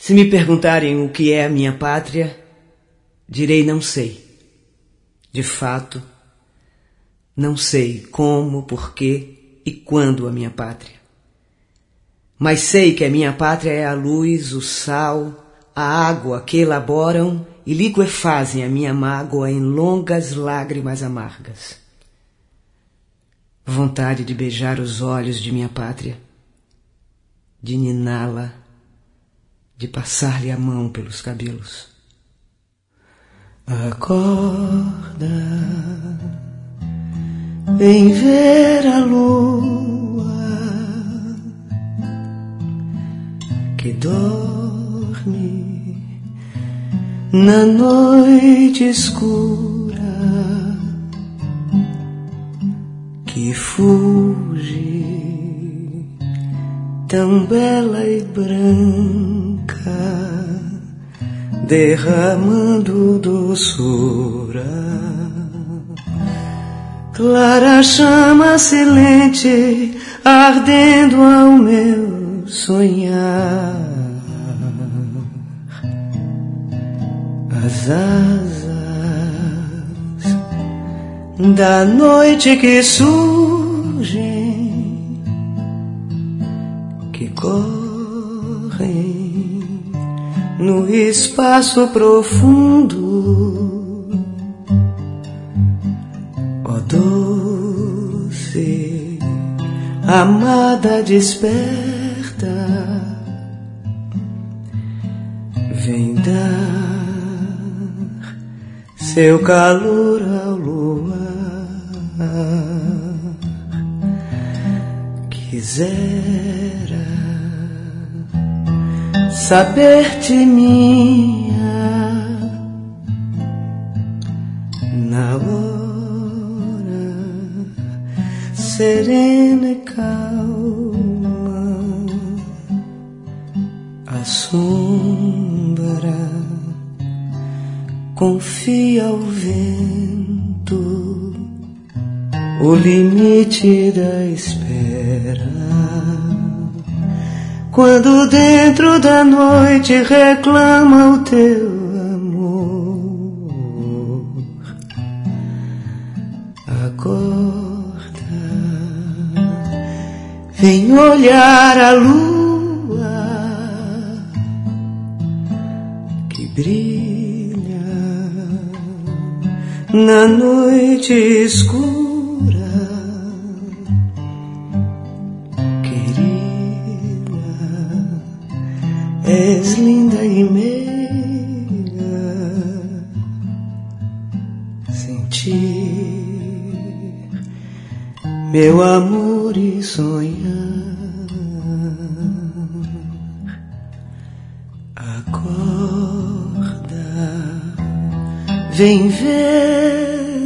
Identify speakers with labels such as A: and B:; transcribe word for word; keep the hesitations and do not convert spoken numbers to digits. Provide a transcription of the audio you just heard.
A: Se me perguntarem o que é a minha pátria, direi não sei. De fato, não sei como, porquê e quando a minha pátria. Mas sei que a minha pátria é a luz, o sal, a água que elaboram e liquefazem a minha mágoa em longas lágrimas amargas. Vontade de beijar os olhos de minha pátria, de niná-la, de passar-lhe a mão pelos cabelos. Acorda, vem ver a lua que dorme na noite escura, que fuge tão bela e branca, derramando doçura. Clara chama silente, ardendo ao meu sonhar. As asas da noite que surgem, que correm no espaço profundo. Ó doce, amada desperta, vem dar seu calor ao luar. Quisera saber-te minha na hora serena e calma, a sombra confia ao vento o limite da espera. Quando dentro da noite reclama o teu amor, acorda, vem olhar a lua que brilha na noite escura. És linda e meiga, sentir meu amor e sonhar. Acorda, vem ver